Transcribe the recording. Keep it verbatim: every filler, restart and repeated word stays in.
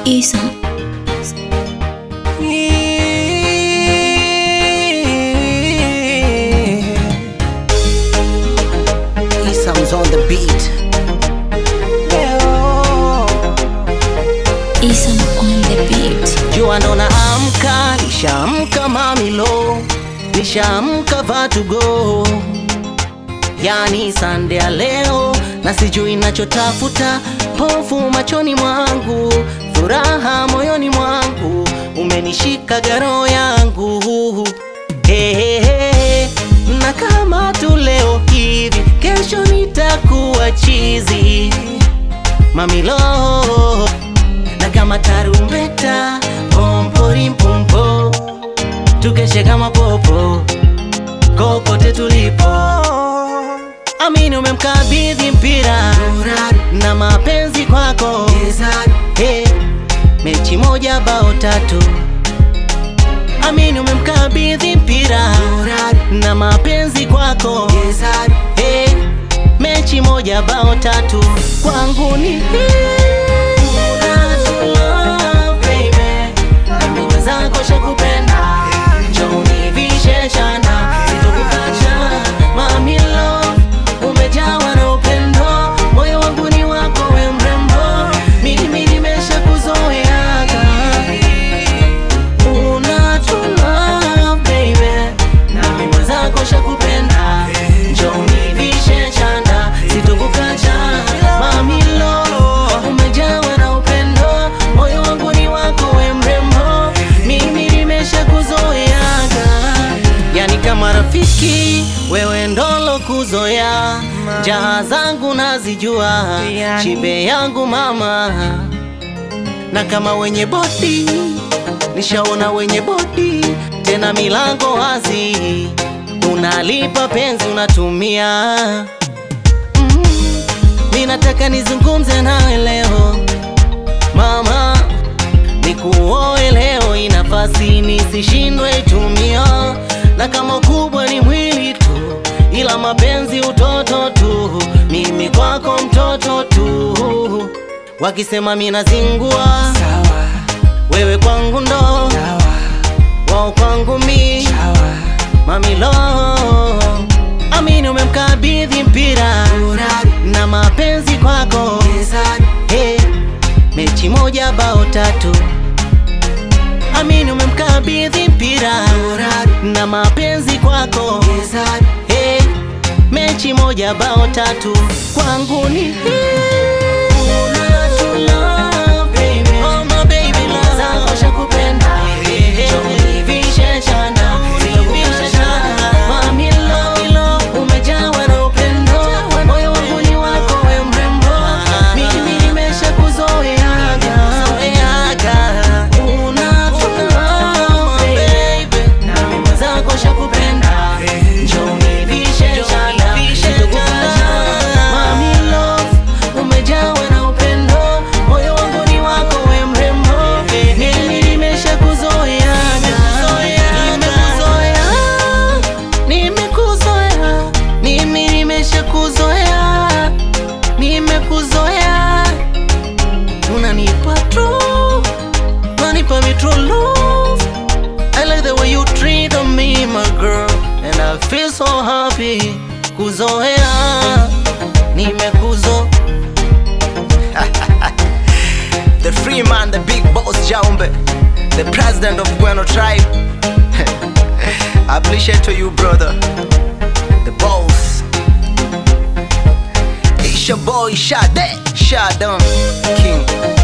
Isa. Isam's on the beat. Isam on the beat. Jua ndo naamka, nishaamka mamilo, nishaamka vatugo. Yani Sunday ya leo, na sijui nachotafuta. Hofu machoni mwangu, furaha moyoni mwangu, umenishika garo yangu. Hey, hey, hey. Na kama tu leo hivi, kesho nitakuwa chizi mamilo. Na kama tarumbeta, pompori mpumpo, tukeshe kama popo, kokote tulipo. Amini umemkabidhi mpira na mapenzi kwako. Hey, mechi moja bao tatu. Amini umemkabidhi mpira na mapenzi kwako. Hey, mechi moja bao tatu. Kwangu ni marafiki, wewe ndolo kuzoea. Jaha zangu nazijua, chibe yangu mama. Na kama wenye bodi, nishaona wenye bodi, tena milango wazi. Unalipa penzi unatumia. mm. Ninataka nizungumze nawe leo mama, nikuoe leo, inafasi nisishindwe itumia. Na kama kubwa ni mwili tu, ila mapenzi utoto tu. Mimi kwako mtoto tu. Wakisema mina zingua, wewe kwangu ndo, wao kwangu mi, mamilo. Amini umemkabidhi mpira na mapenzi kwako. Hey, mechi moja bao tatu. Amini umemkabidhi mpira na mapenzi kwako. Hey, mechi moja bao tatu. Kwangu ni I like the way you treat me, my girl, and I feel so happy. Kuzoea, nimekuzo. The free man, the big boss Jaumbe, the president of Bueno tribe. I appreciate to you, brother, the boss. It's your boy Shade, Shadam King.